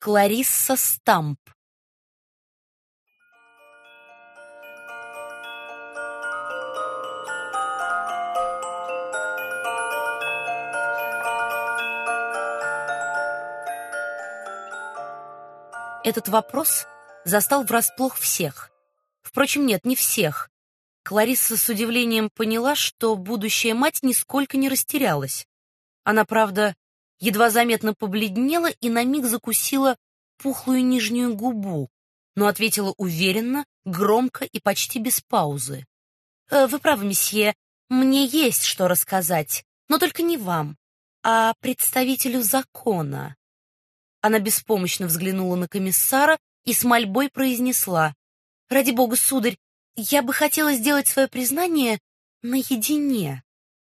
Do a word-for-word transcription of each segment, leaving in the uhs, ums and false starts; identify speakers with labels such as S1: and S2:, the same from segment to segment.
S1: Кларисса Стамп. Этот вопрос застал врасплох всех. Впрочем, нет, не всех. Кларисса с удивлением поняла, что будущая мать нисколько не растерялась. Она, правда, едва заметно побледнела и на миг закусила пухлую нижнюю губу, но ответила уверенно, громко и почти без паузы. «Э, «Вы правы, месье, мне есть что рассказать, но только не вам, а представителю закона». Она беспомощно взглянула на комиссара и с мольбой произнесла: «Ради бога, сударь, я бы хотела сделать свое признание наедине».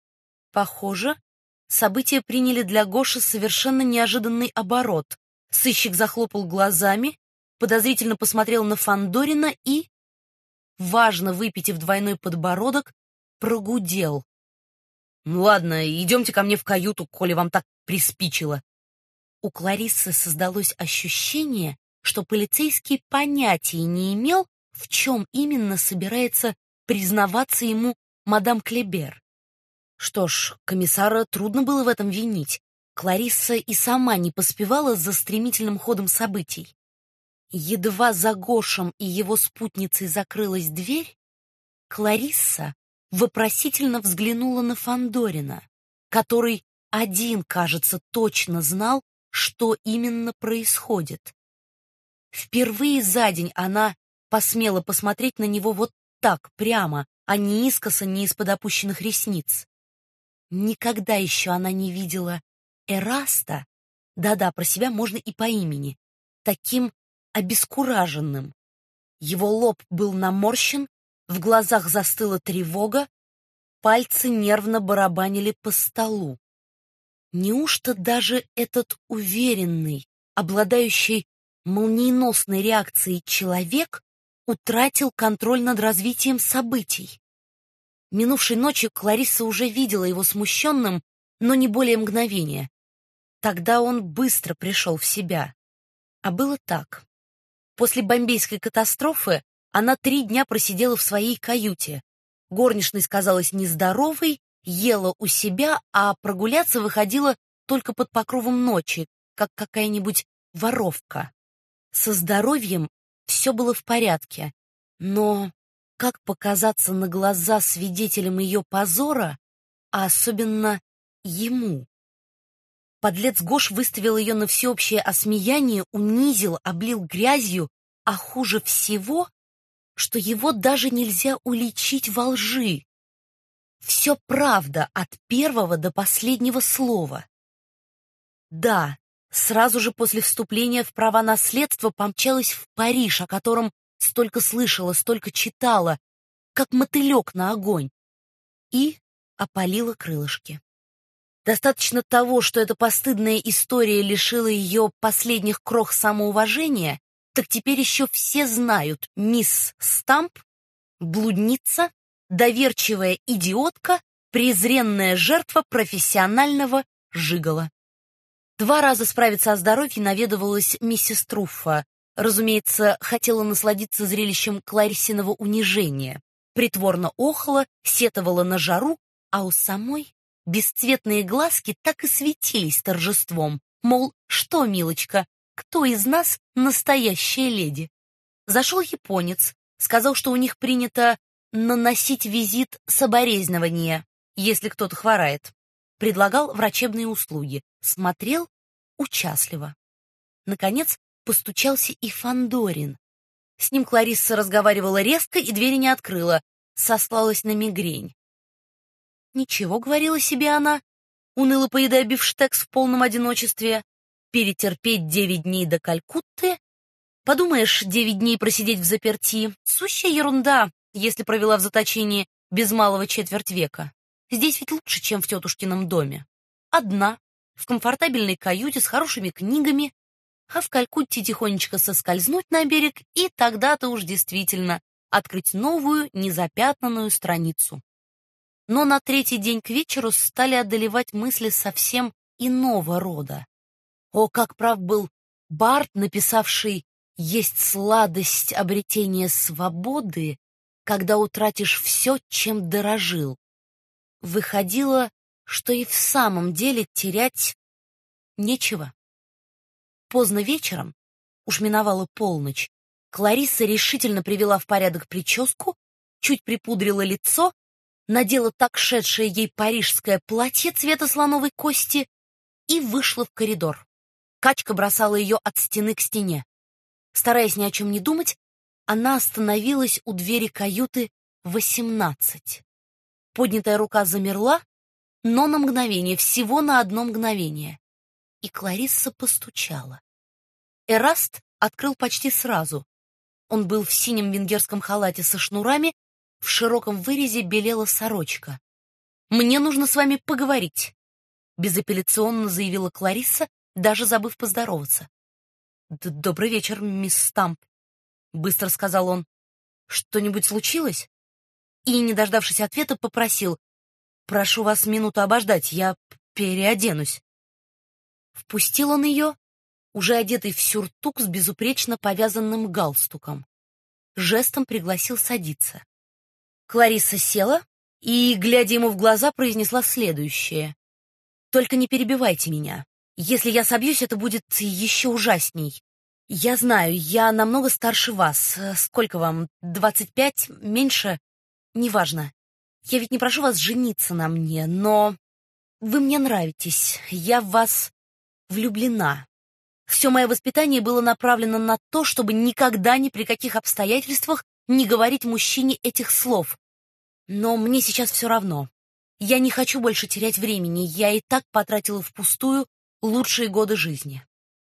S1: Похоже, события приняли для Гоши совершенно неожиданный оборот. Сыщик захлопал глазами, подозрительно посмотрел на Фандорина и, важно выпитив двойной подбородок, прогудел: «Ну ладно, идемте ко мне в каюту, коли вам так приспичило». У Клариссы создалось ощущение, что полицейский понятия не имел, в чем именно собирается признаваться ему мадам Клебер. Что ж, комиссара трудно было в этом винить. Кларисса и сама не поспевала за стремительным ходом событий. Едва за Гошем и его спутницей закрылась дверь, Кларисса вопросительно взглянула на Фандорина, который один, кажется, точно знал, что именно происходит. Впервые за день она посмела посмотреть на него вот так прямо, а не искоса, не из-под опущенных ресниц. Никогда еще она не видела Эраста, да-да, про себя можно и по имени, таким обескураженным. Его лоб был наморщен, в глазах застыла тревога, пальцы нервно барабанили по столу. Неужто даже этот уверенный, обладающий молниеносной реакцией человек утратил контроль над развитием событий? Минувшей ночью Кларисса уже видела его смущенным, но не более мгновения. Тогда он быстро пришел в себя. А было так. После бомбейской катастрофы она три дня просидела в своей каюте. Горничной сказалась нездоровой, ела у себя, а прогуляться выходила только под покровом ночи, как какая-нибудь воровка. Со здоровьем все было в порядке, но как показаться на глаза свидетелем ее позора, а особенно ему? Подлец Гош выставил ее на всеобщее осмеяние, унизил, облил грязью, а хуже всего, что его даже нельзя уличить во лжи. Все правда от первого до последнего слова. Да, сразу же после вступления в права наследства помчалась в Париж, о котором столько слышала, столько читала, как мотылек на огонь, и опалила крылышки. Достаточно того, что эта постыдная история лишила ее последних крох самоуважения, так теперь еще все знают: мисс Стамп — блудница, доверчивая идиотка, презренная жертва профессионального жиголо. Два раза справиться о здоровье наведывалась миссис Труффа. Разумеется, хотела насладиться зрелищем Клариссиного унижения. Притворно охала, сетовала на жару, а у самой бесцветные глазки так и светились торжеством. Мол, что, милочка, кто из нас настоящая леди? Зашел японец, сказал, что у них принято наносить визит соболезнования, если кто-то хворает. Предлагал врачебные услуги, смотрел участливо. Наконец постучался и Фандорин. С ним Кларисса разговаривала резко и двери не открыла, сослалась на мигрень. «Ничего», — говорила себе она, уныло поедая бифштекс в полном одиночестве, «перетерпеть девять дней до Калькутты. Подумаешь, девять дней просидеть в заперти — сущая ерунда, если провела в заточении без малого четверть века. Здесь ведь лучше, чем в тетушкином доме. Одна, в комфортабельной каюте с хорошими книгами, а в Калькутте тихонечко соскользнуть на берег и тогда-то уж действительно открыть новую, незапятнанную страницу». Но на третий день к вечеру стали одолевать мысли совсем иного рода. О, как прав был Барт, написавший «Есть сладость обретения свободы, когда утратишь все, чем дорожил». Выходило, что и в самом деле терять нечего. Поздно вечером, уж миновала полночь, Кларисса решительно привела в порядок прическу, чуть припудрила лицо, надела так шедшее ей парижское платье цвета слоновой кости и вышла в коридор. Качка бросала ее от стены к стене. Стараясь ни о чем не думать, она остановилась у двери каюты восемнадцать. Поднятая рука замерла, но на мгновение, всего на одно мгновение. И Кларисса постучала. Эраст открыл почти сразу. Он был в синем венгерском халате со шнурами, в широком вырезе белела сорочка. «Мне нужно с вами поговорить», — безапелляционно заявила Кларисса, даже забыв поздороваться. «Добрый вечер, мисс Стамп», — быстро сказал он. «Что-нибудь случилось?» И, не дождавшись ответа, попросил: «Прошу вас минуту обождать, я переоденусь». Впустил он ее, уже одетый в сюртук с безупречно повязанным галстуком. Жестом пригласил садиться. Кларисса села и, глядя ему в глаза, произнесла следующее: «Только не перебивайте меня. Если я собьюсь, это будет еще ужасней. Я знаю, я намного старше вас. Сколько вам? Двадцать пять? Меньше? Неважно. Я ведь не прошу вас жениться на мне, но вы мне нравитесь. Я в вас влюблена. Все мое воспитание было направлено на то, чтобы никогда ни при каких обстоятельствах не говорить мужчине этих слов. Но мне сейчас все равно. Я не хочу больше терять времени. Я и так потратила впустую лучшие годы жизни.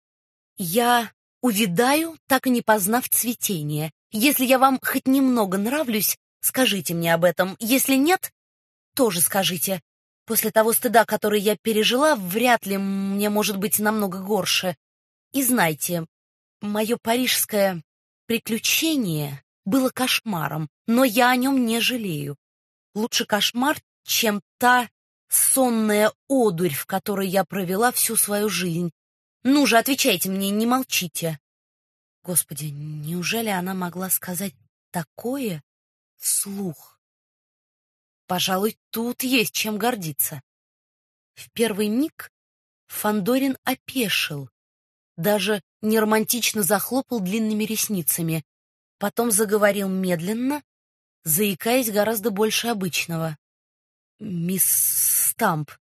S1: Я увядаю, так и не познав цветения. Если я вам хоть немного нравлюсь, скажите мне об этом. Если нет, тоже скажите. После того стыда, который я пережила, вряд ли мне может быть намного горше. И знайте, мое парижское приключение было кошмаром, но я о нем не жалею. Лучше кошмар, чем та сонная одурь, в которой я провела всю свою жизнь. Ну же, отвечайте мне, не молчите. Господи, неужели она могла сказать такое вслух? Пожалуй, тут есть чем гордиться. В первый миг Фандорин опешил, даже неромантично захлопал длинными ресницами, потом заговорил медленно, заикаясь гораздо больше обычного. «Мисс Стамп,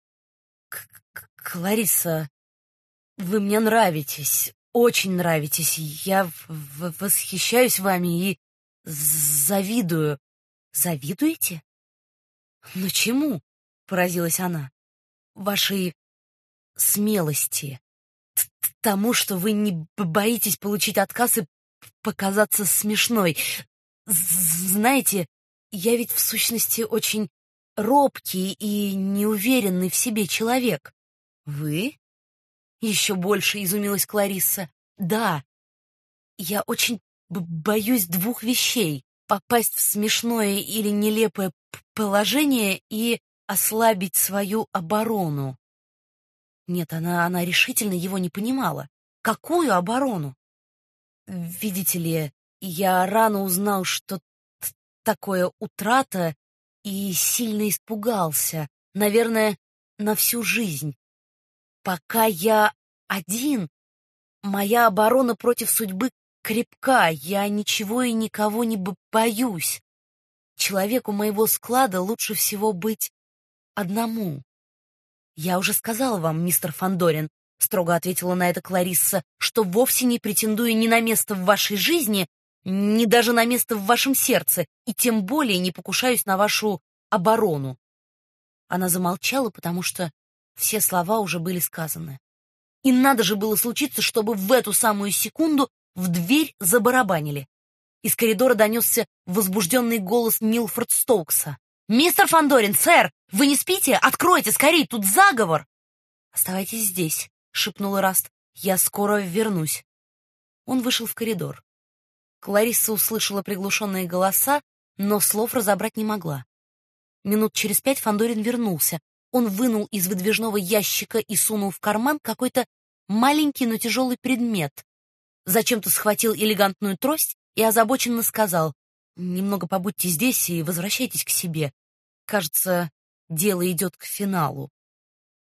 S1: Кларисса, вы мне нравитесь, очень нравитесь. Я в в восхищаюсь вами и завидую». «Завидуете? Но чему?» — поразилась она. «Вашей смелости, тому, что вы не боитесь получить отказ и показаться смешной. Знаете, я ведь в сущности очень робкий и неуверенный в себе человек». «Вы?» — еще больше изумилась Кларисса. «Да, я очень боюсь двух вещей: попасть в смешное или нелепое положение и ослабить свою оборону». Нет, она, она решительно его не понимала. Какую оборону? «Видите ли, я рано узнал, что такое утрата, и сильно испугался, наверное, на всю жизнь. Пока я один, моя оборона против судьбы крепка, я ничего и никого не боюсь. Человеку моего склада лучше всего быть одному». «Я уже сказала вам, мистер Фандорин», — строго ответила на это Кларисса, «что вовсе не претендую ни на место в вашей жизни, ни даже на место в вашем сердце, и тем более не покушаюсь на вашу оборону». Она замолчала, потому что все слова уже были сказаны. И надо же было случиться, чтобы в эту самую секунду в дверь забарабанили. Из коридора донесся возбужденный голос Милфорд Стоукса. «Мистер Фандорин, сэр, вы не спите? Откройте скорей, тут заговор!» «Оставайтесь здесь», — шепнул Эраст. «Я скоро вернусь». Он вышел в коридор. Кларисса услышала приглушенные голоса, но слов разобрать не могла. Минут через пять Фандорин вернулся. Он вынул из выдвижного ящика и сунул в карман какой-то маленький, но тяжелый предмет, Зачем-то схватил элегантную трость и озабоченно сказал: «Немного побудьте здесь и возвращайтесь к себе. Кажется, дело идет к финалу».